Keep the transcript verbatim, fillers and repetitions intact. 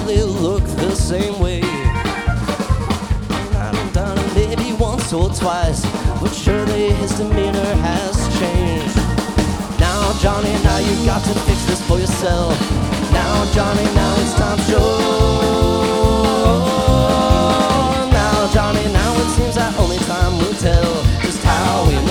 they look the same way. I've done it maybe once or twice, but surely his demeanor has changed. Now Johnny, now you got to fix this for yourself. Now Johnny, now it's time to